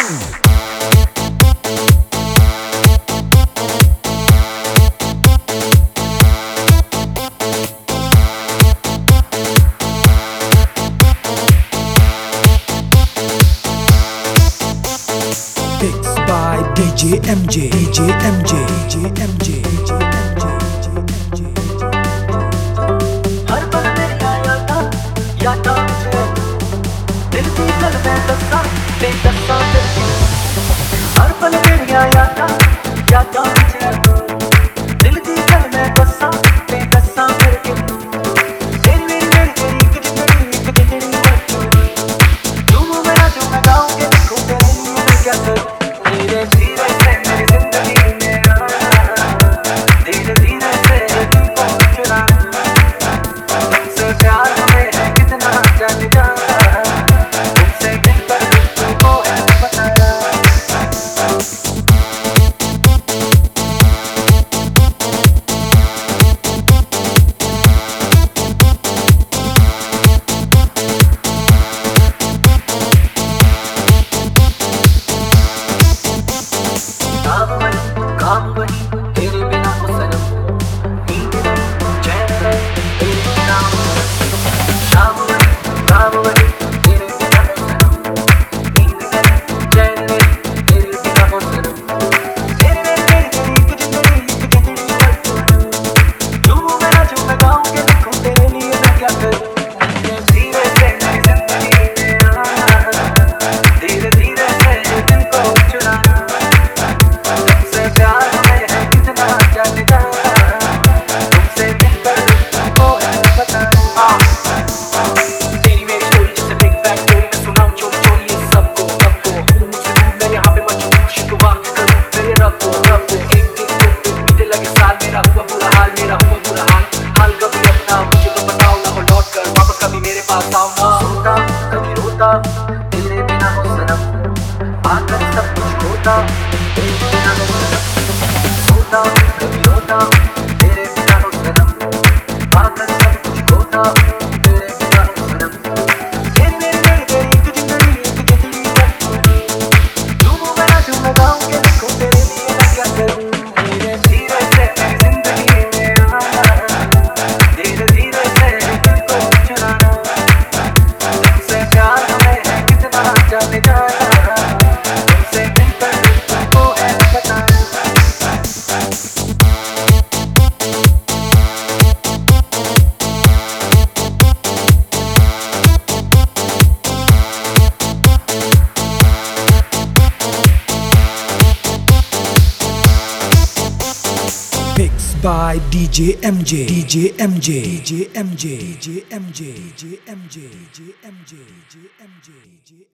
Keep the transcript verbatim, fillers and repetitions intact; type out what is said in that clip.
Mixed by D J M J, D J M J, D J M J, D J M J, D J M J। हर पल मेरी यादां यादां मुझे दिल की गल में दस्सां बेदस्सां फिर क्यों। हर पल मेरी यादां यादां मुझे दिल की गल में दस्सां बेदस्सां फिर क्यों। तेरी मेरी मेरी तेरी एक जिंदगी एक जिंदगी है तू मेरा जो मैं गाऊंगी देखो तेरे लिए मैं क्या करूं। धीरे धीरे से मेरी जिंदगी में आना धीरे धीरे से दिल को चुराना तुमसे प्यार हमें है कितना जान जाना तुमसे दिल पर तुमको है बताया। काम वही काम वही तेरे बिना हो सनम नींद नहीं चैन नहीं तेरे बिना हो सनम। शाम वही काम वही तेरे बिना हो सनम नींद नहीं चैन नहीं तेरे बिना हो सनम। तेरे मेरे तेरी तेरी एक जिंदगी एक जिंदगी है तू मेरा जो मैं गाऊंगी देखो तेरे लिए मैं क्या करूं। धीरे धीरे से मेरी जिंदगी में आना धीरे धीरे से दिल को चुराना तुमसे प्यार हमें है कितना जान जाना तुमसे दिल पर तुमको है बताना। तेरी मेरी स्टोरी जैसे बिग बैंग स्टोरी मैं सुनाऊं चोरी चोरी ये सबको सबको मुझसे दूर मैं यहाँ पे मजबूर शिकवा करूं मेरे रब को रब को एक दिन दो दिन बीते लगे साल मेरा हुआ बुरा हाल मेरा हुआ बुरा हाल हाल कभी अपना मुझे तो बताओ ना हो लौट कर वापस कभी मेरे पास आओ ना। सोता कभी रोता तेरे बिना हो सनम आकर सब कुछ होता तेरे बिना हो सनम। सोता कभी रोता तेरे बिना हो सनम आकर सब कुछ होता तेरे बिना हो सनम। तेरी मेरी मेरी तेरी एक जिंदगी एक जिंदगी है तू मेरा जो मैं गाऊंगी देखो तेरे लिए मैं क्या करूं। धीरे धीरे से मेरी जिंदगी में आना धीरे धीरे से दिल को चुराना तुमसे प्यार हमें है कितना जाने जाना तुमसे दिल पर तुमको है बताना। Mixed by D J M J, D J M J, D J M J, D J M J, D J M J, D J M J, D J M J, D J